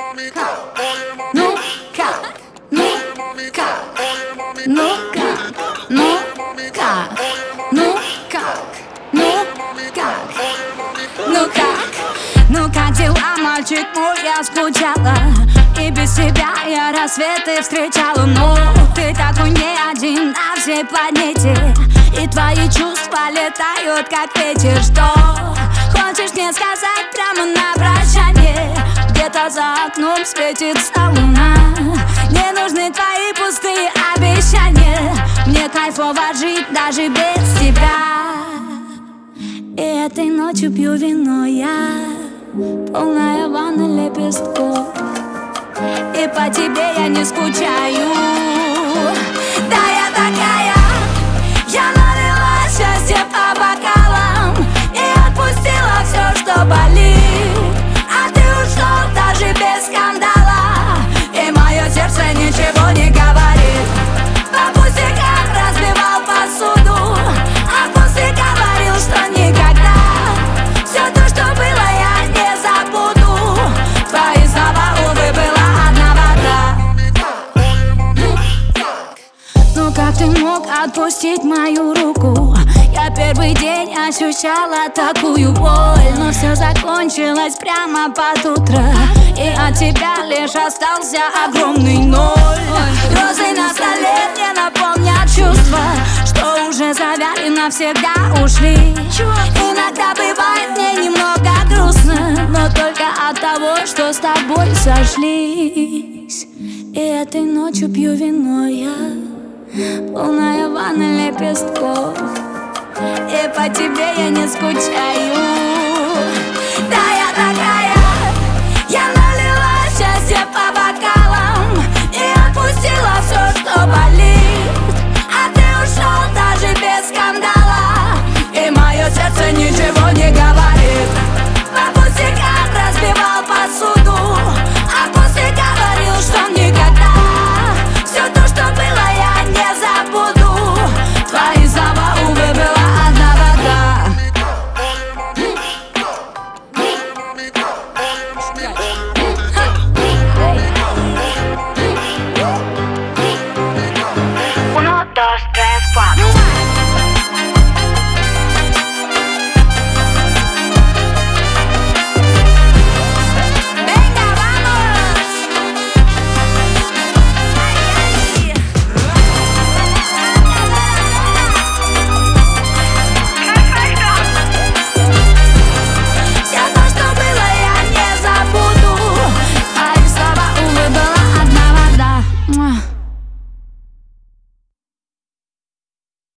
Ну как? Ну как? Ну как? Ну как? Ну как? Ну как? Ну как? Ну как дела, мальчик мой, я скучала. И без тебя я рассветы встречала. Но ты такой не один на всей планете. И твои чувства летают, как ветер. Что хочешь мне сказать прямо на прощание? Где-то за окном светится луна. Не нужны твои пустые обещания. Мне кайфово жить даже без тебя. И этой ночью пью вино я, полная ванна лепестков. И по тебе я не скучаю. Да, я такая. Я налила счастье по бокалам и отпустила все, что болит. А ты ушел даже без скандала, и мое сердце ничего не говорит. По пустякам разбивал посуду, а после говорил, что никогда все то, что было, я не забуду. Твои слова, увы, была одна вода. Ну как ты мог отпустить мою руку? Я первый день ощущала такую боль, но все закончилось прямо под утро, и от тебя лишь остался огромный ноль. Розы на столе мне напомнят чувства, что уже завяли, навсегда ушли. Иногда бывает мне немного грустно, но только от того, что с тобой сошлись. И этой ночью пью вино я, полная ванна лепестков. И по тебе я не скучаю. Да, я так